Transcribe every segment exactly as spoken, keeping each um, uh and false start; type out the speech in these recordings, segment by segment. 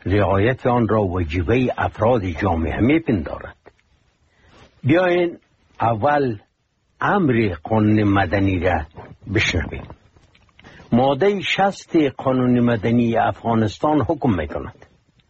رعایت آن را وجیبه افراد جامعه میپندارد. بیاین اول امر قانون مدنی را بشنویم. ماده شصت قانون مدنی افغانستان حکم میکند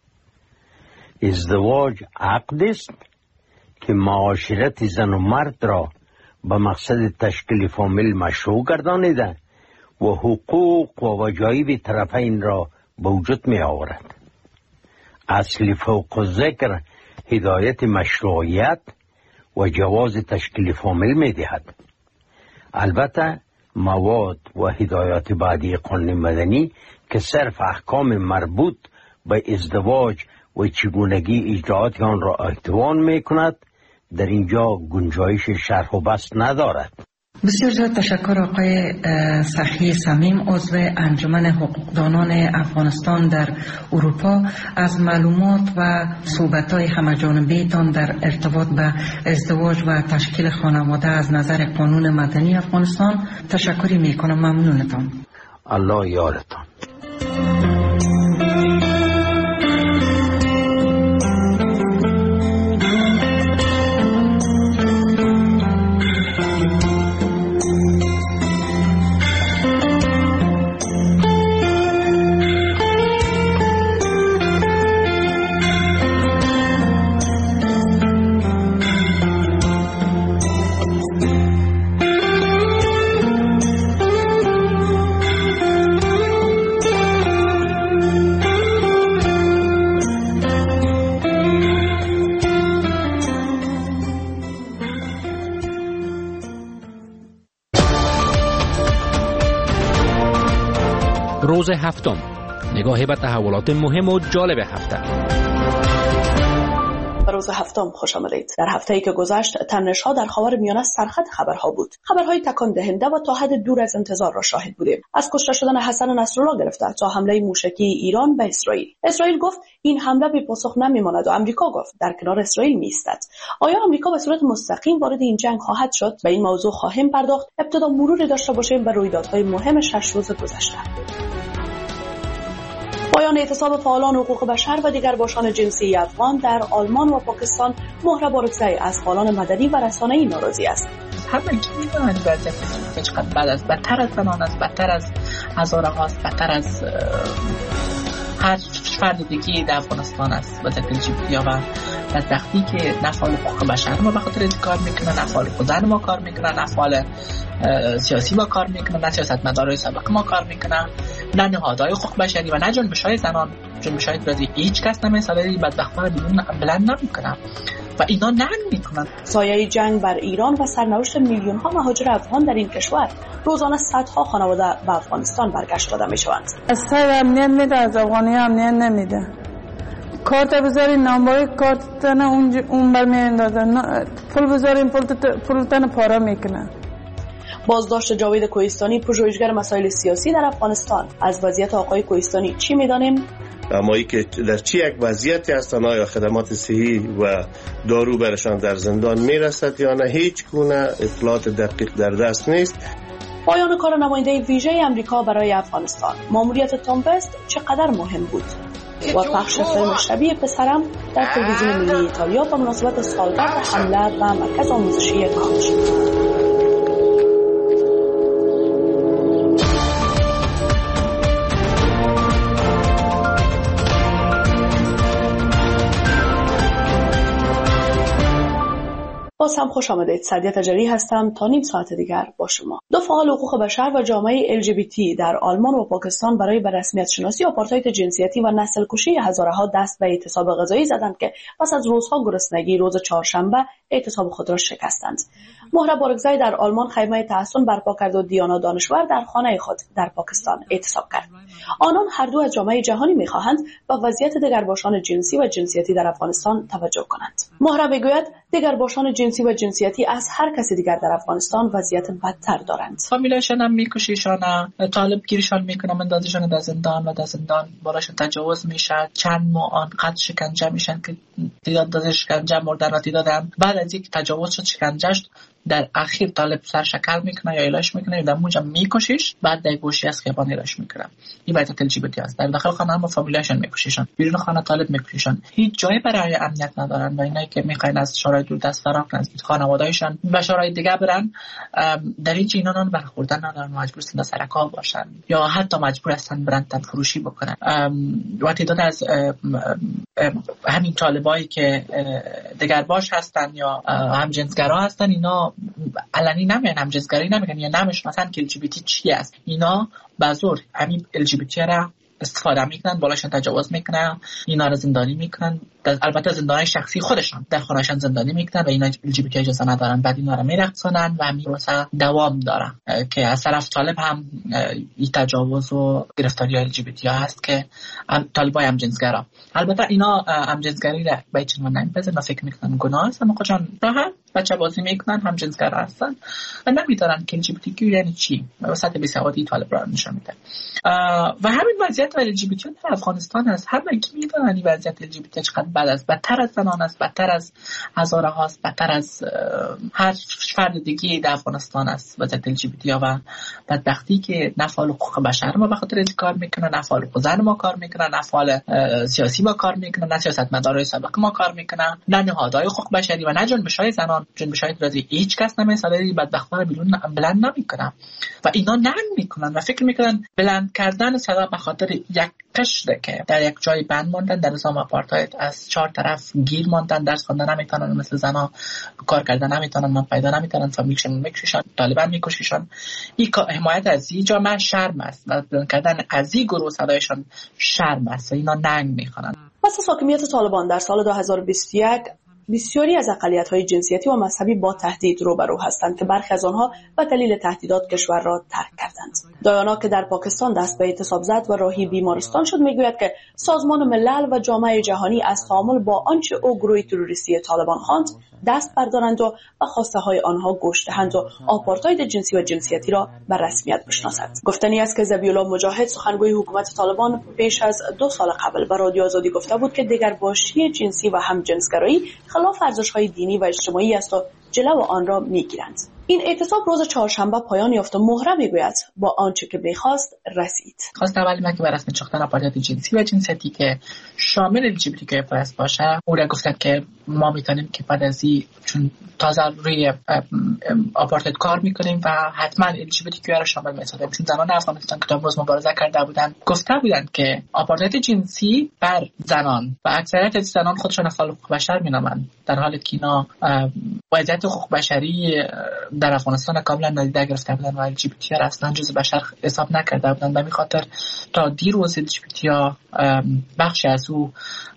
ازدواج عقد است که معاشرت زن و مرد را به مقصد تشکیل فامیل مشروع گردانیده و حقوق و وجایب طرفین را به وجود می آورد. اصل فوق الذکر هدایت مشروعیت و جواز تشکیل فامیل می دهد. البته مواد و هدایات بعدی قانون مدنی که صرف احکام مربوط به ازدواج و چگونگی اجرات آن را احتوان می کند در اینجا گنجایش شرح و بسط ندارد. بسیار زیاد تشکر آقای سخی صمیم، عضو انجمن حقوقدانان افغانستان در اروپا، از معلومات و صحبت‌های همه‌جانبه تان در ارتباط به ازدواج و تشکیل خانواده از نظر قانون مدنی افغانستان. تشکری میکنم. ممنونتان. الله یارتان. روز هفتم، نگاهی به تحولات مهم و جالب هفته. روز هفتم خوش آمدید. در هفته‌ای که گذشت تنش‌ها در خاورمیانه سرخط خبرها بود. خبرهای تکان دهنده و تا حد دور از انتظار را شاهد بودیم. از کشته شدن حسن نصرالله گرفته تا حمله موشکی ایران به اسرائیل. اسرائیل گفت این حمله بی پاسخ نمیماند و آمریکا گفت در کنار اسرائیل می‌ایستد. آیا آمریکا به صورت مستقیم وارد این جنگ خواهد شد؟ به این موضوع خواهیم پرداخت. ابتدا مروری داشته باشیم به رویدادهای مهم شش روز گذشته. پایان اعتصاب فعالان حقوق بشر و دیگر باشان جنسی افغان در آلمان و پاکستان. مهره بارکزی از فعالان مدنی و رسانه‌ای ناراضی است. همه چیز می‌دونن وضعیت که چقدر بد است، بدتر از زنان است، بدتر از هزاره هاست، بدتر از هر فرد دیگه در افغانستان است. وضعیت جیبیا و بدبختی که نه فعال حقوق بشر ما به خاطر این کار میکنن، نه فعال زن ما کار میکنن، نه فعال سیاسی ما کار میکنن، نه سیاستمدارای سابق ما کار میکنن، نه نهادهای حقوق بشری و نه جنبش‌های زنان. جنبش‌های برای هیچ کس نمی‌سازه، این بدبخت‌ها بیرون بلند نمی‌کنن و اینا نه میکنن. سایه جنگ بر ایران و سرنوشت میلیون‌ها مهاجر افغان در این کشور. روزانه صدها خانواده به افغانستان برگشت داده میشوند. استاد امنیت میده، از افغانی امنیت نمیده. کارت بذارین نامبر کارت نه اون اون بر میاندازن، پول بذارین پول پول تن پاره میکنن. بازداشت جاوید کوهستانی، پژوهشگر مسائل سیاسی در افغانستان. از وضعیت آقای کوهستانی چی میدانیم؟ امایی که در چی یک وضعیتی هستند، آیا خدمات صحی و دارو برشان در زندان میرسد یا نه، هیچ گونه اطلاعات دقیق در دست نیست. پایان کار نماینده ویژه امریکا برای افغانستان. ماموریت تام وست چقدر مهم بود؟ و پخش فیلم شبیه پسرم در تلویزیون ملی ایتالیا به مناسبت سالگرد حمله به مرکز آموزشی کاج. باز هم خوش آمدید. سعدیه تجری هستم تا نیم ساعت دیگر با شما. دو فعال حقوق بشر و جامعه ال جی بی تی در آلمان و پاکستان برای به رسمیت شناسی آپارتاید جنسیتی و نسل کشی هزارها دست به اعتصاب غذایی زدند که پس از روزها گرسنگی روز چهارشنبه اعتصاب خود را شکستند. مهره بارکزی در آلمان خیمه تحصن برپا کرد و دیانا دانشور در خانه خود در پاکستان اعتصاب کرد. آنان هر دو از جامعه جهانی می‌خواهند به وضعیت دگرباشان جنسی و جنسیتی در افغانستان توجه کنند. مهره میگوید دگرباشان جنسی و جنسیتی از هر کسی دیگر در افغانستان وضعیت بدتر دارند. فامیلشان هم میکشیشان، طالب گیریشان میکنن، مندازشان در زندان و در زندان براشون تجاوز میشه. چند ماه آنقدر شکنجه میشن که تعداد شکنجه مردن و تعدادم بعد از یک تجاوز شد شکنجهش در اخیر طالب سر شکل میکنه یا ایلاش میکنه، در اونجا میکشیش، بعد در گوشی از خیابان ایلاش میکنه. این وضعیت ال جی بی تی است. در داخل خانه هم فامیلیشون میکشیشن، بیرون خانه طالب میکشیشن، هیچ جایی برای امنیت ندارن و اینایی که میخواین از شورای دوردست فرار کنن، از خانواده‌هایشان به شورای دیگه برن، در این اینا نان برخوردن ندارن، مجبور هستن سر کار باشن یا حتی مجبور هستن برن تن فروشی بکنن. و تعداد از همین طالبایی که دیگر باش هستن یا هم جنسگرا هستن، اینا علنی نمیگن هم جنسگرایی نمیگن یا نمیشن مثلا که ال جی بی تی چی است. اینا به زور همین ال جی بی تی را استفاده میکنن، بالاشون تجاوز میکنن، اینا رو زندانی میکنن، البته زندانی شخصی خودشان در خونهشان زندانی میکنن و اینا ال جی بی تی اجازه ندارن، بعد اینا رو میرقصونن و همین روسا دوام داره که از طرف طالب هم این تجاوز و گرفتاری ال جی بی تی هست که طالبای هم جنسگرا. البته اینا هم جنسگری را به چنین نمیپذیرن و فکر میکنن گناه است، اما خودشان راحت بچه بازی میکنن، هم جنسگرا هستن و نمیدونن که ال جی بی تی یعنی چی و سطح بیسوادی طالب را نشون میده. و همین وضعیت ال جی بی تی در افغانستان است. همه کی میدونن این وضعیت ال جی بی تی چقدر بد است، بدتر از زنان است، بدتر از هزاره هاست، بدتر از هر فرد دیگه در افغانستان است وضعیت ال جی بی تی و بدبختی که نفعال حقوق بشر ما به خاطر این کار میکنن، نفعال حقوق زن ما کار میکنن، نفعال سیاسی ما کار میکنن، نه سیاستمدارای سابق ما کار میکنن، نه نهادهای حقوق بشری و نه جنبش‌های زنان، جنبش‌های رازی هیچ کس نمیسازه بدبختان رو بیرون بلند نمیکنن و اینا ننگ میکنن و فکر میکنن بلند کردن صدا به خاطر یک قشره که در یک جای بند ماندن، در نظام آپارتاید از چهار طرف گیر ماندن، درس خواندن نمیتونن، مثل زنا کار کردن نمیتونن، من پیدا نمیتونن، فامیلشون میکشن، طالبان میکشن. این حمایت از این جامعه شرم است و بلند کردن از این گروه صدایشان شرم است و اینا ننگ میکنن. پس از حاکمیت طالبان در سال دو هزار و بیست و یک بسیاری از اقلیت‌های جنسیتی و مذهبی با تهدید روبرو هستند که برخی از آنها به دلیل تهدیدات کشور را ترک کردند. دایانا که در پاکستان دست به اعتصاب زد و راهی بیمارستان شد میگوید که سازمان ملل و جامعه جهانی از تعامل با آنچه او گروه تروریستی طالبان خواند دست بردارند و به خواسته های آنها گوش دهند و آپارتاید جنسی و جنسیتی را به رسمیت بشناسند. گفتنی است که ذبیح‌الله مجاهد سخنگوی حکومت طالبان پیش از دو سال قبل به رادیو آزادی گفته بود که دگرباشی جنسی و همجنسگرایی خلاف ارزش‌های دینی و اجتماعی است و جلو آن را می‌گیرند. این اعتصاب روز چهارشنبه پایان یافت و مهره میگوید با آنچه که بخواست رسید. خواست اولی من که بر رسمیت ساختن آپارتاید جنسی و جنسیتی که شامل ال جی بی تی پلاس باشه، او را گفتن که ما میتونیم که بعد از این چون تازه روی آپارتاید کار میکنیم و حتما ال جی بی تی را شامل میسازیم، چون زنان افغانستان که تا امروز مبارزه کرده بودن گفته بودند که آپارتاید جنسی بر زنان و اکثریت از زنان خودشان فعال حقوق بشر مینامند، در حالی که اینا وضعیت حقوق بشری در افغانستان کاملا نادیده گرفته بودن و ال جی بی تی را اصلا جزء بشر حساب نکرده بودن. به همین خاطر تا دیروز ال جی بی تی بخشی از او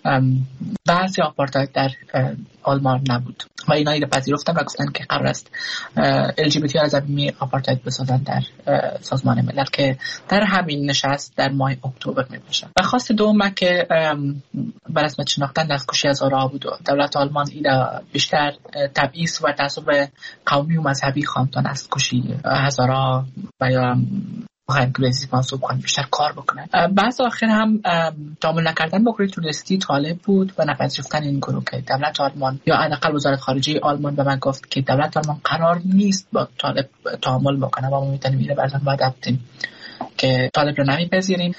بعضی آپارتاید در آلمان نبود و اینا را پذیرفتن و گفتن که قرار است ال جی بی تی از زمینه آپارتاید بسازن در سازمان ملل که در همین نشست در ماه اکتبر میباشه. و خواست دوم که بر رسمیت شناختن دستکشی هزارها بود و دولت آلمان اینا بیشتر تبعیض و تعصب قومی و مذهبی خواندن دستکشی هزارها و یا مهم که بزیز منصوب کنن بیشتر کار بکنن. بعض آخر هم تعامل نکردن با گروه تروریستی طالب بود و نپذیرفتن این گروه که دولت آلمان یا حداقل وزارت خارجه آلمان به من گفت که دولت آلمان قرار نیست با طالب تعامل بکنه و ما میتونیم میره برزن باید ابتیم که طالب رو نمیپذیریم.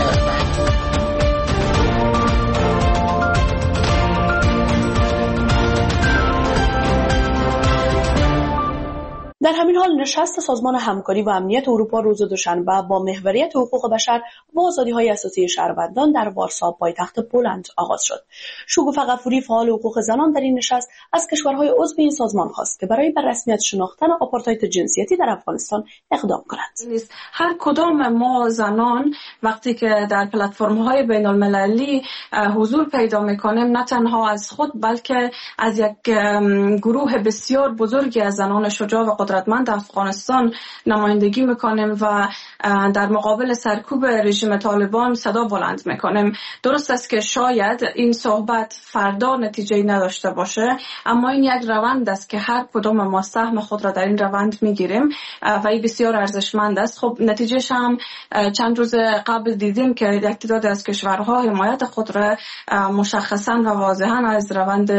در همین حال نشست سازمان همکاری و امنیت اروپا روز دوشنبه با محوریت حقوق بشر و آزادی‌های اساسی شهروندان در وارسا پایتخت پولند آغاز شد. شگوفه غفوری فعال حقوق زنان در این نشست از کشورهای عضو این سازمان خواست که برای بر رسمیت شناختن آپارتاید جنسیتی در افغانستان اقدام کنند. هر کدام ما زنان وقتی که در پلتفرم‌های بین‌المللی حضور پیدا می‌کنیم، نه تنها از خود بلکه از یک گروه بسیار بزرگی از زنان شجاع و قدرت قدرتمند افغانستان نمایندگی میکنیم و در مقابل سرکوب رژیم طالبان صدا بلند میکنیم. درست است که شاید این صحبت فردا نتیجه نداشته باشه، اما این یک روند است که هر کدام ما سهم خود را در این روند میگیریم و این بسیار ارزشمند است. خب نتیجهش هم چند روز قبل دیدیم که یک تعداد از کشورها حمایت خود را مشخصا و واضحا از روند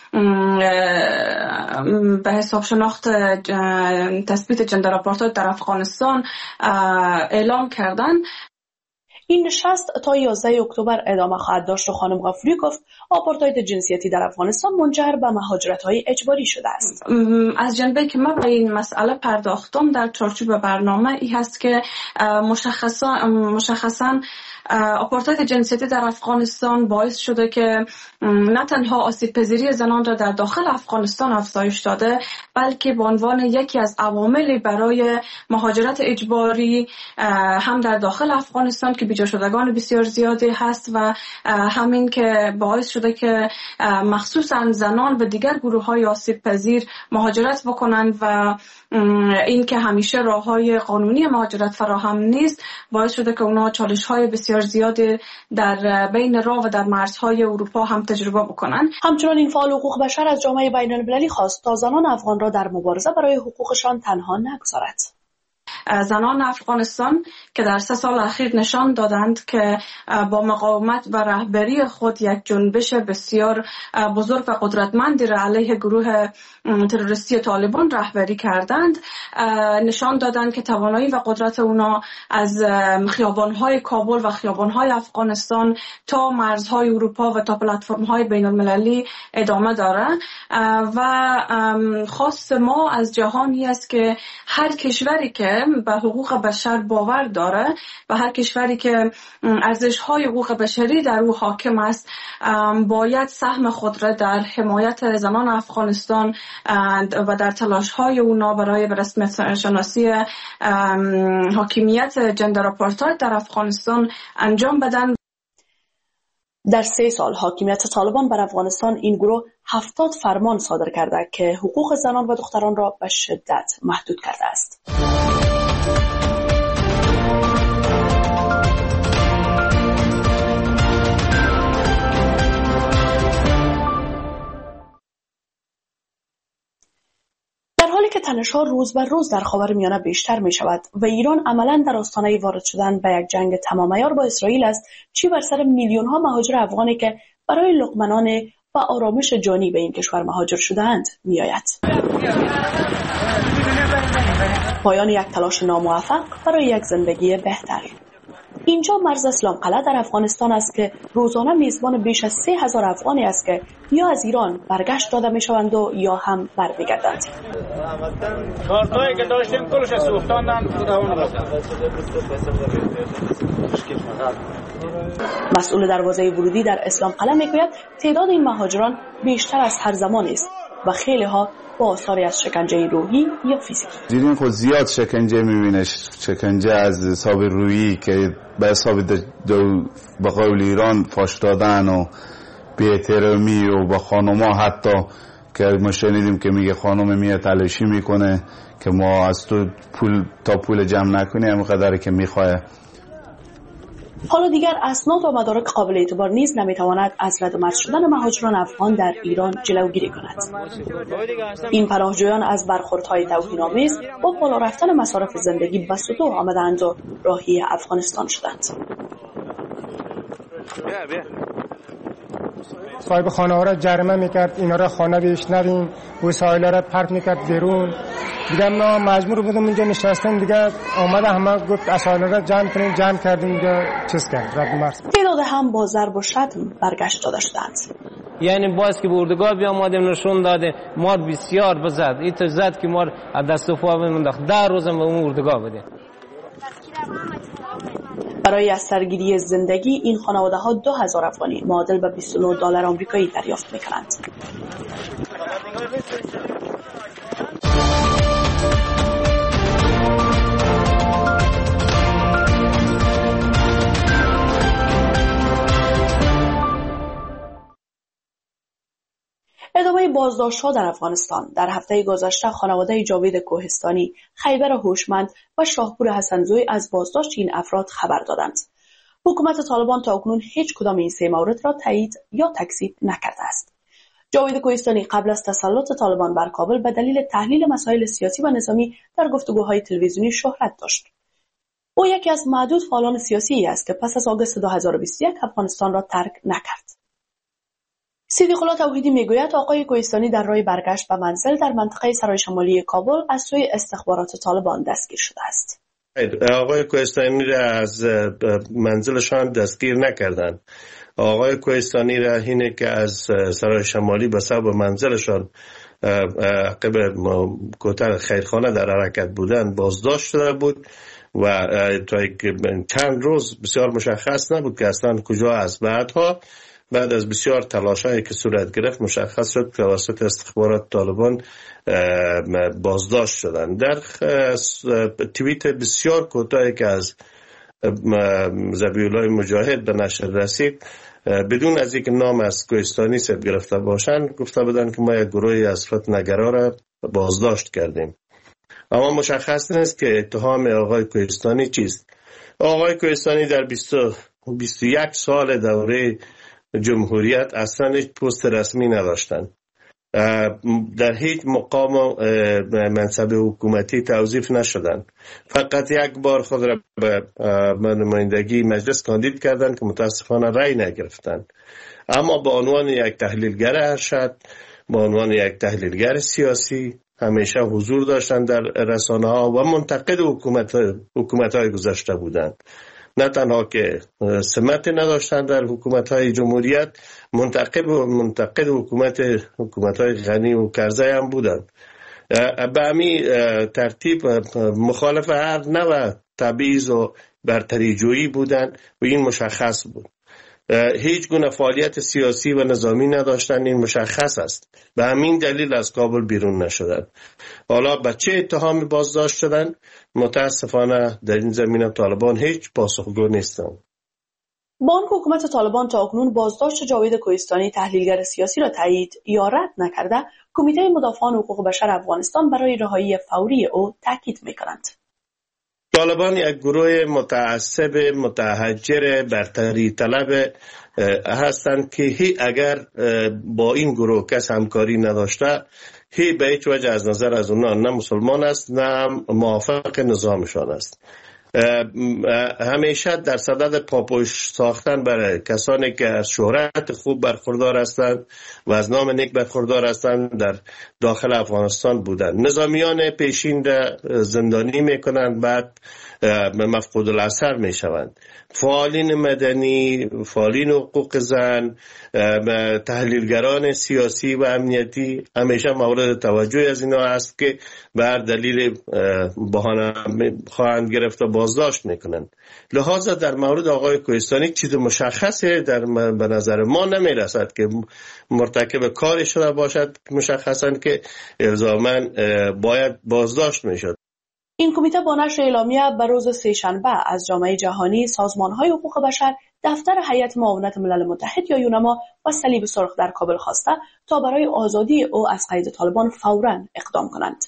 به حساب شناخت تثبیت جندر آپارتاید در افغانستان اعلام کردن. این نشست تا یازده اکتبر ادامه خواهد داشت و خانم غفوری گفت آپارتاید جنسیتی در افغانستان منجر به مهاجرت‌های اجباری شده است. از جنبه که من به این مسئله پرداختم در چارچوب برنامه ای هست که مشخصا مشخصا آپارتاید جنسیتی در افغانستان باعث شده که نه تنها آسیب پذیری زنان را در داخل افغانستان افزایش داده، بلکه به عنوان یکی از عواملی برای مهاجرت اجباری هم در داخل افغانستان که بیجا شدگان بسیار زیادی هست و همین که باعث شده که مخصوصا زنان و دیگر گروه های آسیب پذیر مهاجرت بکنند و این که همیشه راه‌های قانونی مهاجرت فراهم نیست باعث شده که اونا چالش‌های بسیار زیادی در بین راه و در مرزهای اروپا هم تجربه بکنن. همچنین این فعال حقوق بشر از جامعه بین‌المللی خواست تا زنان افغان را در مبارزه برای حقوقشان تنها نگذارد. زنان افغانستان که در سه سال اخیر نشان دادند که با مقاومت و رهبری خود یک جنبش بسیار بزرگ و قدرتمندی را علیه گروه تروریستی طالبان رهبری کردند، نشان دادند که توانایی و قدرت اونا از خیابان‌های کابل و خیابان‌های افغانستان تا مرزهای اروپا و تا پلتفرم‌های بین‌المللی ادامه دارد و خواست ما از جهانی است که هر کشوری که به حقوق بشر باور داره و هر کشوری که ارزش‌های حقوق بشری در او حاکم است باید سهم خود را در حمایت زنان افغانستان و در تلاش‌های اونا برای به رسمیت شناسی حاکمیت جندر آپارتاید در افغانستان انجام بدن. در سه سال حاکمیت طالبان بر افغانستان این گروه هفتاد فرمان صادر کرده که حقوق زنان و دختران را به شدت محدود کرده است. در حالی که تنش‌ها روز بر روز در خاورمیانه بیشتر می شود و ایران عملاً در آستانه وارد شدن به یک جنگ تمام عیار با اسرائیل است، چی بر سر میلیون‌ها مهاجر افغانی که برای لقمه‌نان و آرامش جانی به این کشور مهاجر شده‌اند می‌آید. پایان یک تلاش ناموفق برای یک زندگی بهتر. اینجا مرز اسلام قلعه در افغانستان است که روزانه میزبان بیش از سه هزار افغانی است که یا از ایران برگشت داده میشوند و یا هم برمیگردند. کارتایی که داشتیم کلش سوختاندن خودمون. مسئول دروازه ورودی در اسلام قلعه میگوید تعداد این مهاجران بیشتر از هر زمانی است و خیلی ها با آثاری از شکنجه روحی یا فیزیکی. دیدین خود زیاد شکنجه میبینه، شکنجه از حساب روحی که به حساب دو به قول ایران فاش دادن و بی‌احترامی و با خانوما حتی که ما شنیدیم که میگه خانم میاد تلاشی میکنه که ما از تو پول تا پول جمع نکنیم همونقدری که میخواه. حالا دیگر اسناد و مدارک قابل اعتبار نیز نمیتواند از رد و مرز شدن مهاجران افغان در ایران جلوگیری کند. این پناهجویان از برخوردهای توهین‌آمیز با بالا رفتن مصارف زندگی به سطوح آمدند و راهی افغانستان شدند. صاحب خانه ها را جریمه میکرد، اینا را خانه بیش ندیم، وسایل را پرت میکرد بیرون. دیگه ما مجبور بودیم اینجا نشستیم، دیگه آمده همه گفت وسایل را جمع کنیم، جمع کردیم دیگه چیز کرد رد مرز. تعداد هم با ضرب و شتم برگشت داده شدند. یعنی باز که به اردوگاه بیامدیم نشون داده ما بسیار بزد، این تو زد که ما از دست و پا بموندیم، ده روزم به اون اردوگاه بودیم. برای از سرگیری زندگی این خانواده ها دو هزار افغانی معادل به بیست و نه دلار آمریکایی دریافت میکنند. ادامه پای بازداشت‌ها در افغانستان در هفته گذشته خانواده جاوید کوهستانی، خیبر هوشمند و شاهپور حسنزوی از بازداشت این افراد خبر دادند. حکومت طالبان تاکنون هیچ کدام این سه مورد را تایید یا تکذیب نکرده است. جاوید کوهستانی قبل از تسلط طالبان بر کابل به دلیل تحلیل مسائل سیاسی و نظامی در گفتگوهای تلویزیونی شهرت داشت. او یکی از معدود فعالان سیاسی است که پس از آگوست دو هزار و بیست و یک افغانستان را ترک نکرد. صدیق الله توحیدی میگوید آقای کوهستانی در راه برگشت به منزل در منطقه سرای شمالی کابل از سوی استخبارات طالبان دستگیر شده است. آقای کوهستانی را از منزلشان دستگیر نکردند. آقای کوهستانی را اینه که از سرای شمالی به سبب منزلشان عقب کوتاه خیرخانه در حرکت بودند بازداشت شده بود و تا چند روز بسیار مشخص نبود که اصلا کجا است. بعدها بعد از بسیار تلاشایی که صورت گرفت مشخص شد که توسط استخبارات طالبان بازداشت شدند. در توییت بسیار کوتاهی که از ذبیح‌الله مجاهد به نشر رسید بدون از اینکه نام از کوهستانی ثبت گرفته باشند گفته بودند که ما یک گروهی از فتنه‌گرا را بازداشت کردیم. اما مشخص نیست که اتهام آقای کوهستانی چیست. آقای کوهستانی در بیست و یک سال دوره جمهوریت اصلا هیچ پست رسمی نداشتند. در هیچ مقام و منصب حکومتی توظیف نشدند. فقط یک بار خود را به نمایندگی مجلس کاندید کردند که متاسفانه رأی نگرفتند. اما به عنوان یک تحلیلگر ارشد، به عنوان یک تحلیلگر سیاسی همیشه حضور داشتند در رسانه ها و منتقد حکومت حکومت های گذشته بودند. نه تنها که سمت نداشتند در حکومت های جمهوریت، منتقد منتقد حکومت حکومت های غنی و کرزی هم بودند. به همین ترتیب مخالف هر نوع تبعیض و برتری جویی بودند و این مشخص بود. هیچ گونه فعالیت سیاسی و نظامی نداشتند، این مشخص است. به همین دلیل از کابل بیرون نشدند. حالا به چه اتهامی بازداشت شدند؟ متاسفانه در این زمینه طالبان هیچ پاسخگو نیستند. بانک حکومت طالبان تا اکنون بازداشت جاوید کوهستانی تحلیلگر سیاسی را تایید یا رد نکرده، کمیته مدافعان حقوق بشر افغانستان برای رهایی فوری او تاکید می‌کنند. طالبان یک گروه متعصب متحجر برتری طلب هستند که هی اگر با این گروه کس همکاری نداشته هی به هیچ وجه از نظر از اونا نه مسلمان است نه موافق نظامشان است. همیشه در صدد پاپوش ساختن برای کسانی که از شهرت خوب برخوردار هستند و از نام نیک برخوردار هستند در داخل افغانستان بودند. نظامیان پیشین را زندانی میکنند، بعد مفقود الاثر میشوند. فعالین مدنی، فعالین حقوق زن، تحلیلگران سیاسی و امنیتی همیشه مورد توجه از اینا است که به هر دلیل بهانه خواهند گرفت و بازداشت میکنند. لحاظا در مورد آقای کوهستانی چیز مشخصی در به نظر ما نمیرسد که مرتکب کاری شده باشد مشخصا که الزاما باید بازداشت میشد. این کمیته با نشر اعلامیه به روز سه‌شنبه از جامعه جهانی، سازمان‌های حقوق بشر، دفتر هیئت معاونت ملل متحد یا یونما و صلیب سرخ در کابل خواسته تا برای آزادی او از قید طالبان فوراً اقدام کنند.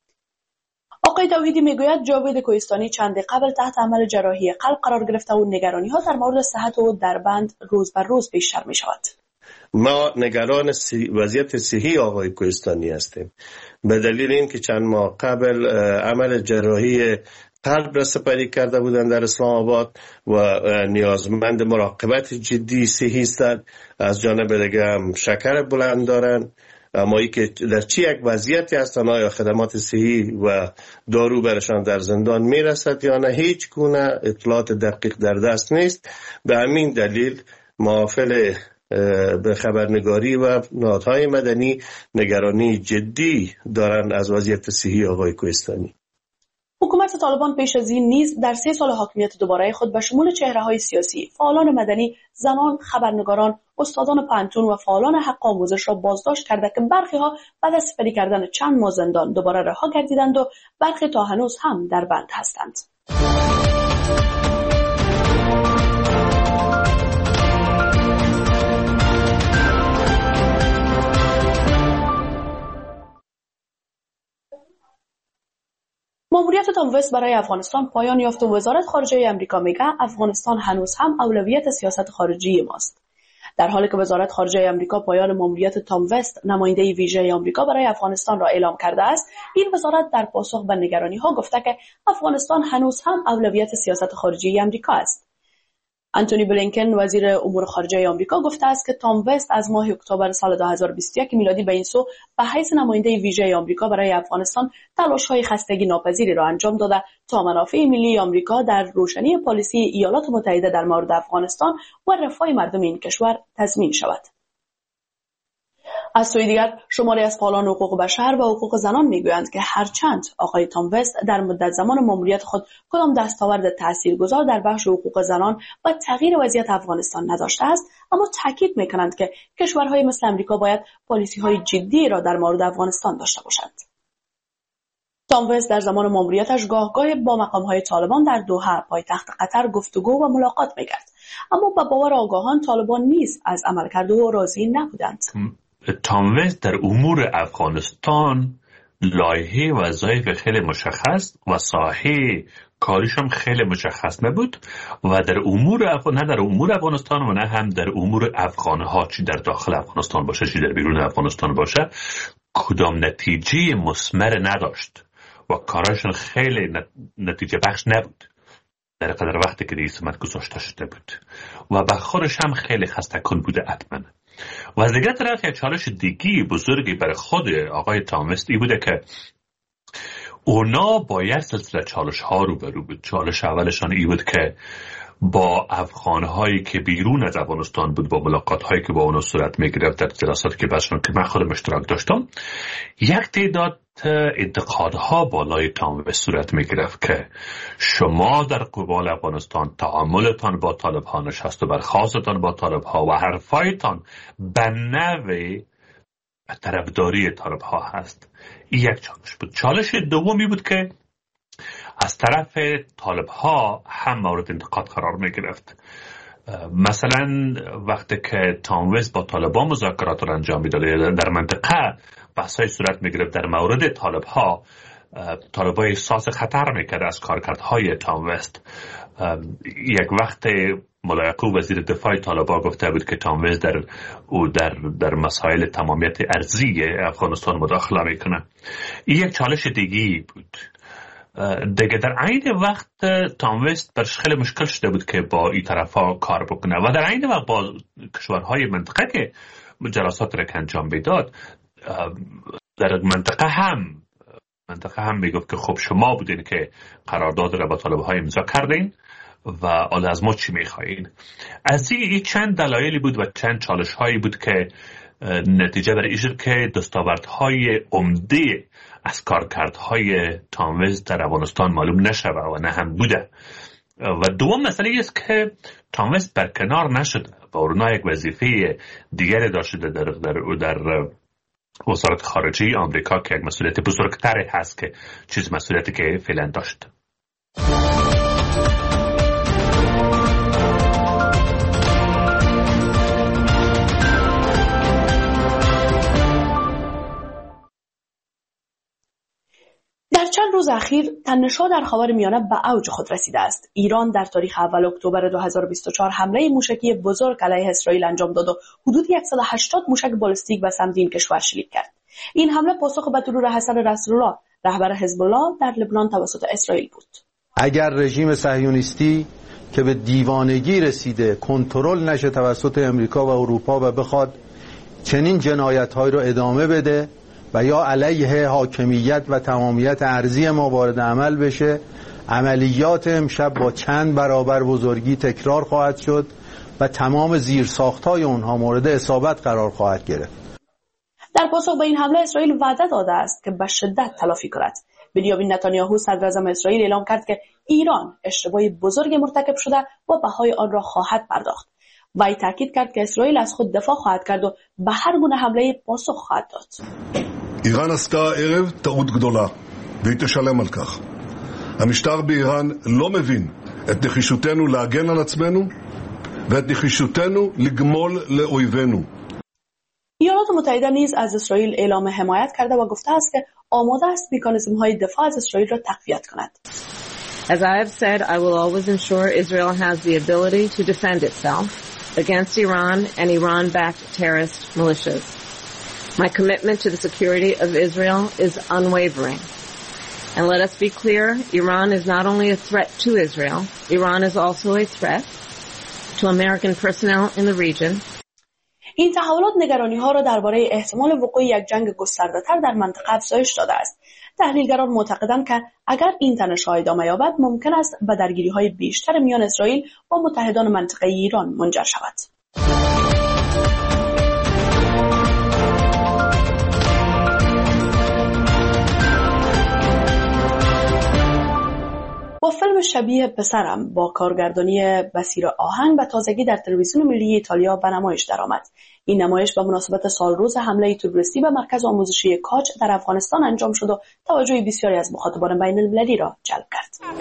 آقای توحیدی میگوید جاوید کوهستانی چند قبل تحت عمل جراحی قلب قرار گرفته و نگرانی‌ها در مورد صحت او در بند روز بر روز بیشتر می‌شود. ما نگران وضعیت صحی آقای کوهستانی هستیم به دلیل اینکه چند ماه قبل عمل جراحی قلب را سپری کرده بودند در اسلام آباد و نیازمند مراقبت جدی صحی هستند. از جانب دیگه هم شکر بلند دارند. اما ای که در چی یک وضعیتی هستند، آیا خدمات صحی و دارو برشان در زندان میرسد یا نه، هیچ گونه اطلاعات دقیق در دست نیست. به همین دلیل محافل به خبرنگاری و نهادهای مدنی نگرانی جدی دارند از وضعیت صحی آقای کوهستانی. حکومت طالبان پیش از این نیز در سه سال حاکمیت دوباره خود به شمول چهره‌های سیاسی، فعالان مدنی، زنان، خبرنگاران، استادان پانتون و فعالان حق آموزش را بازداشت کرده که برخی ها بعد از سپری کردن چند ماه زندان دوباره رها گردیدند و برخی تا هنوز هم در بند هستند. ماموریت تام وست برای افغانستان پایان یافت و وزارت خارجه آمریکا میگه افغانستان هنوز هم اولویت سیاست خارجی ماست. در حالی که وزارت خارجه آمریکا پایان ماموریت تام وست نماینده ویژه آمریکا برای افغانستان را اعلام کرده است، این وزارت در پاسخ به نگرانی‌ها گفته که افغانستان هنوز هم اولویت سیاست خارجی آمریکا است. آنتونی بلینکن وزیر امور خارجه آمریکا گفته است که تام وست از ماه اکتبر سال دو هزار و بیست و یک میلادی به این سو به حیث نماینده ویژه آمریکا برای افغانستان تلاش‌های خستگی ناپذیری را انجام داده تا منافع ملی آمریکا در روشنی پالیسی ایالات متحده در مورد افغانستان و رفاه مردم این کشور تضمین شود. از سوی دیگر شماری از فعالان حقوق بشر و حقوق زنان میگویند که هرچند آقای تام وست در مدت زمان ماموریت خود کدام دستاورد تاثیرگذار در بخش حقوق زنان و تغییر وضعیت افغانستان نداشته است، اما تاکید میکنند که کشورهای مثل امریکا باید پالیسی‌های جدی را در مورد افغانستان داشته باشند. تام وست در زمان ماموریتش گاهگاه با مقام‌های طالبان در دوحه پایتخت قطر گفتگو و ملاقات میکرد، اما به باور آگاهان طالبان نیز از عملکرد او راضی نبودند. تام وست در امور افغانستان لایحه وظایف خیلی مشخص و ساحه کاریش هم خیلی مشخص نبود و در امور افغان نه در امور افغانستان و نه هم در امور افغانها، چی در داخل افغانستان باشه چی در بیرون افغانستان باشه، کدام نتیجه مثمر نداشت و کاراشون خیلی نتیجه بخش نبود در قدر وقتی که رئیس گذاشته شده بود و به خودش هم خیلی خسته کن بوده حتما. و از دیگر طرف یک چالش دیگی بزرگی برای خود آقای تام وست ای بوده که اونا با یک سلسله چالش ها رو برو بود. چالش اولشان ای بود که با افغانهایی که بیرون از افغانستان بود، با ملاقات هایی که با اونا صورت می گرفت در جلساتی که باشون که من خودم اشتراک داشتم، یک تعداد انتقادها بالای تام وست صورت می گرفت که شما در قبال افغانستان تعاملتان با طالب ها نشست و برخاستتان با طالب ها و حرفایتان به نوع طرفداری طالب ها هست. این یک چالش بود. چالش دومی بود که از طرف طالب ها هم مورد انتقاد قرار می گرفت. مثلا وقتی که تام وست با طالبان مذاکرات را انجام میداد در منطقه بحث‌های صورت می گرفت در مورد طالب ها، طالب ها احساس خطر میکرد از کارکردهای تام وست. یک وقت ملایقو وزیر دفاع طالبان گفته بود که تام وست در او در در مسائل تمامیت ارضی افغانستان مداخله میکنه. این یک چالش دیگه بود. دیگه در عین وقت تام وست برش خیلی مشکل شده بود که با این طرفا کار بکنه و در عین وقت با کشورهای منطقه که جلسات را انجام میداد، در منطقه هم منطقه هم میگفت که خب شما بودین که قرارداد را با طالب‌ها امضا کردین و حالا از ما چی میخواین. از این چند دلایلی بود و چند چالش هایی بود که نتیجه بر این شد که دستاوردهای عمده از کارکردهای تام وست در افغانستان معلوم نشود و نه هم بوده. و دوم مسئله است که تام وست برکنار نشد و اونا یک وظیفه دیگری داشته در در در وزارت خارجه آمریکا که یک مسئولیت بزرگتری هست که چیز مسئولیتی که فعلا داشت. در چند روز اخیر تنش‌ها در خاورمیانه به اوج خود رسیده است. ایران در تاریخ اول اکتبر دو هزار و بیست و چهار حمله موشکی بزرگ علیه اسرائیل انجام داد و حدود صد و هشتاد موشک بالستیک به سمت این کشور شلیک کرد. این حمله پاسخ به ترور حسن نصرالله رهبر حزب الله در لبنان توسط اسرائیل بود. اگر رژیم صهیونیستی که به دیوانگی رسیده کنترل نشه توسط امریکا و اروپا و بخواد چنین جنایت‌هایی را ادامه بده و یا علیه حاکمیت و تمامیت ارضی ما وارد عمل بشه، عملیات امشب با چند برابر بزرگی تکرار خواهد شد و تمام زیرساخت‌های اونها مورد اصابت قرار خواهد گرفت. در پاسخ به این حمله اسرائیل وعده داده است که به شدت تلافی کند. بنیامین نتانیاهو صدر اعظم اسرائیل اعلام کرد که ایران اشتباه بزرگ مرتکب شده و بهای آن را خواهد پرداخت. وی تاکید کرد که اسرائیل از خود دفاع خواهد کرد و به هر گونه حمله پاسخ خواهد داد. איראן עשתה הערב טעות גדולה, והיא תשלם על כך. המשטר באיראן לא מבין את נחישותנו להגן על עצמנו, ואת נחישותנו לגמול לאויבינו. ایالات متحده نیز از اسرائیل اعلام حمایت کرده و گفته است که آماده است مکانیزم‌های دفاع از اسرائیل را تقویت کند. As I have said, I will always ensure Israel has the ability to defend itself against Iran and Iran-backed terrorist militias. My commitment to the security of Israel is unwavering. And let us be clear, Iran is not only a threat to Israel, Iran is also a threat to American personnel in the region. این تحولات نگرانی‌ها را درباره احتمال وقوع یک جنگ گسترده‌تر در منطقه افزایش داده است. تحلیلگران معتقدند که اگر این تنش‌ها ادامه یابد ممکن است به درگیری‌های بیشتر میان اسرائیل و متحدان منطقه ایران منجر شود. با فیلم شبیه پسرم با کارگردانی بصیر آهنگ و تازگی در تلویزیون ملی ایتالیا به نمایش درآمد. این نمایش به مناسبت سالروز حمله تروریستی به مرکز آموزشی کاج در افغانستان انجام شد و توجه بسیاری از مخاطبان بین المللی را جلب کرد.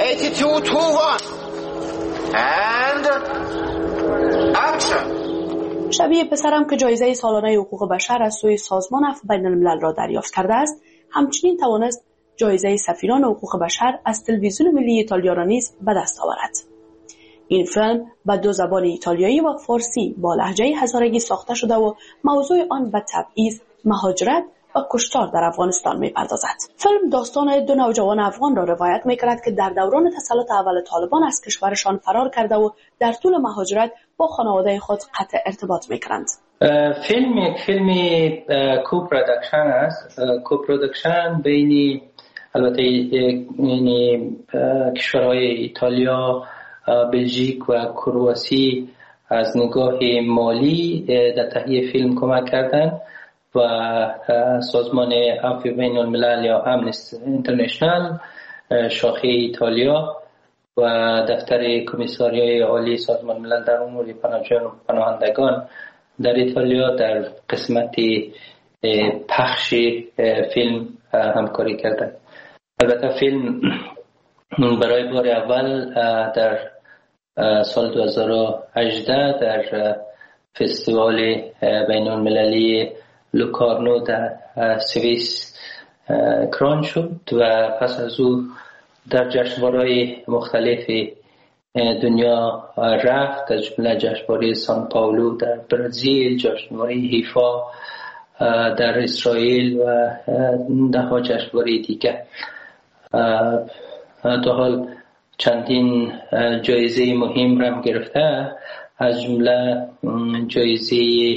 شبیه پسرم که جایزه سالانه حقوق بشر از سوی سازمان عفو بین الملل را دریافت کرده است، همچنین توانست جایزه سفیران حقوق بشر از تلویزیون ملی ایتالیا را نیز به دست آورد. این فیلم به دو زبان ایتالیایی و فارسی با لهجه هزارگی ساخته شده و موضوع آن به تبعیض، مهاجرت و کشتار در افغانستان می‌پردازد. فیلم داستان دو نوجوان افغان را روایت می‌کند که در دوران تسلط اول طالبان از کشورشان فرار کرده و در طول مهاجرت با خانواده خود قطع ارتباط می‌کنند. فیلم یک فیلم کوپروداکشن است. کوپروداکشن بین البته یعنی کشورهای ایتالیا، بلژیک و کرواسی از نگاه مالی در تهیه فیلم کمک کردند و سازمان عفو بین الملل یا امنستی اینترنشنال شاخه ایتالیا و دفتر کمیساریای عالی سازمان ملل در امور پناهندگان در ایتالیا در قسمت پخش فیلم همکاری کردند. البته فیلم برای بار اول در سال دو هزار و هجده در فستیوال بین المللی لوکارنو در سوئیس کران شد و پس از او در جشنواره‌های مختلف دنیا رفت، از جمله جشنواره سان پائولو در برزیل، جشنواره حیفا در اسرائیل و ده ها جشنواره دیگر. تا حال چندین جایزه مهم را هم گرفته، از جمله جایزه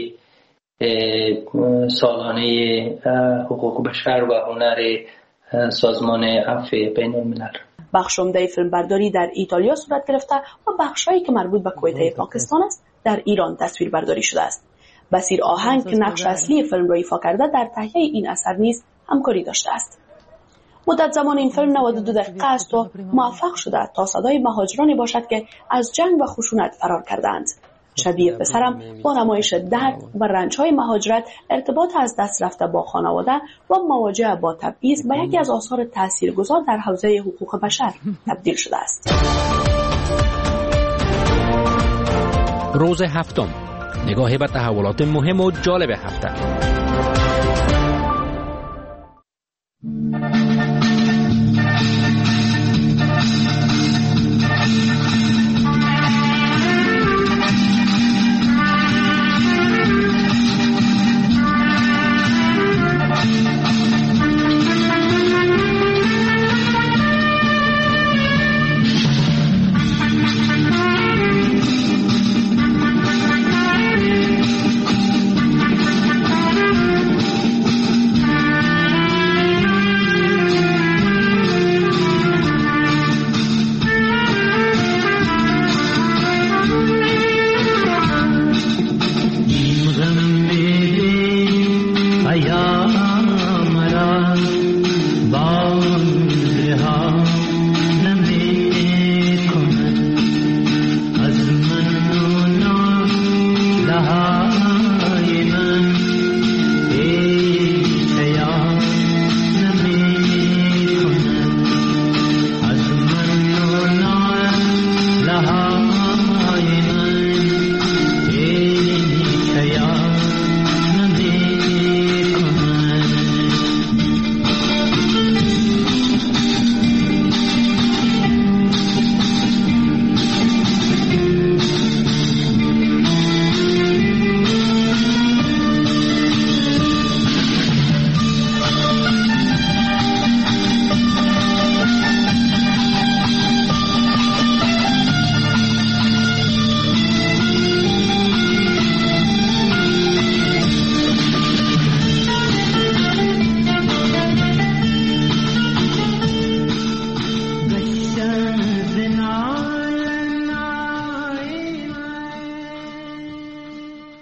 سالانه حقوق بشر و هنر سازمان عفو بین الملل. بخش عمده فیلمبرداری در ایتالیا صورت گرفته و بخشایی که مربوط به کویته پاکستان است در ایران تصویر برداری شده است. بصیر آهنگ که نقش اصلی فیلم را ایفا کرده در تهیه این اثر نیز همکاری داشته است. مدت زمان این فیلم نود و دو دقیقه است و موفق شده تا صدای مهاجرانی باشد که از جنگ و خشونت فرار کردند. شبیه پسرم با نمایش درد و رنج‌های مهاجرت، ارتباط از دست رفته با خانواده و مواجهه با تبعیض به یکی از آثار تاثیرگذار در حوزه حقوق بشر تبدیل شده است. روز هفتم، نگاهی به تحولات مهم و جالب هفته.